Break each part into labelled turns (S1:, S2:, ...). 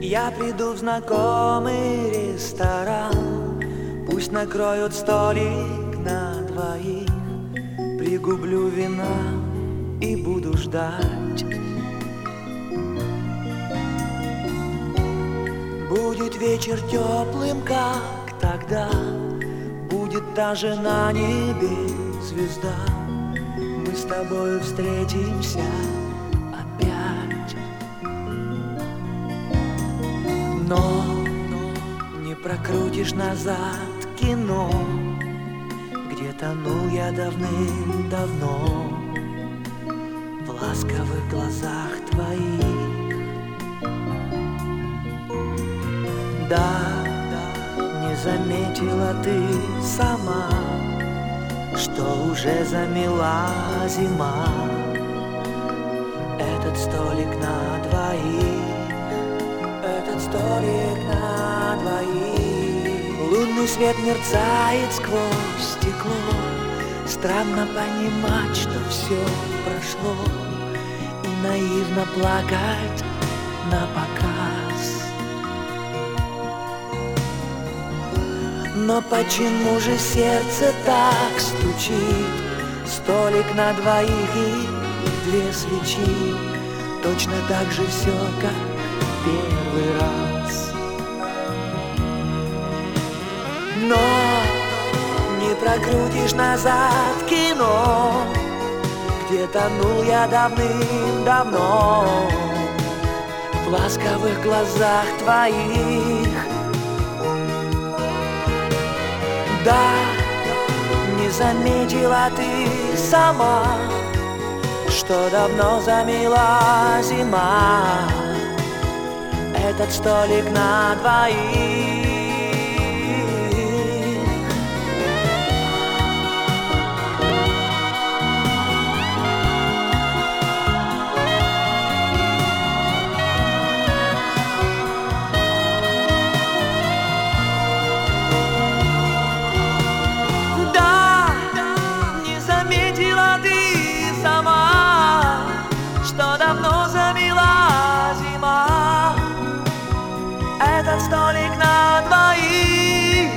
S1: Я приду в знакомый ресторан, пусть накроют столик на двоих. Пригублю вина и буду ждать. Будет вечер теплым, как тогда, будет даже на небе звезда. Мы с тобою встретимся опять. Но не прокрутишь назад кино, где тонул я давным-давно в ласковых глазах твоих. Да, не заметила ты сама, что уже замела зима. Этот столик на двоих, этот столик на двоих. Лунный свет мерцает сквозь стекло. Странно понимать, что все прошло, и наивно плакать напоказ. Но почему же сердце так стучит? Столик на двоих и две свечи. Точно так же все, как первый раз. Но не прокрутишь назад кино, где тонул я давным-давно в ласковых глазах твоих. Да, не заметила ты сама, что давно замела зима. Этот столик на двоих. Этот столик на двоих.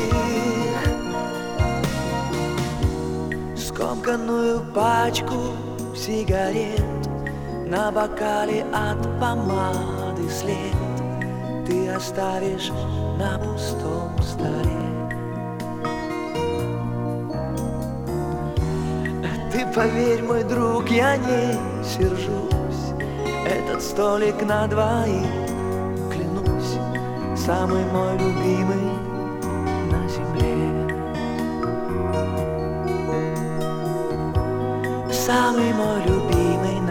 S1: Скомканную пачку сигарет на бокале от помады след ты оставишь на пустом столе. Ты поверь, мой друг, я не сержусь. Этот столик на двоих, самый мой любимый на земле. Самый мой любимый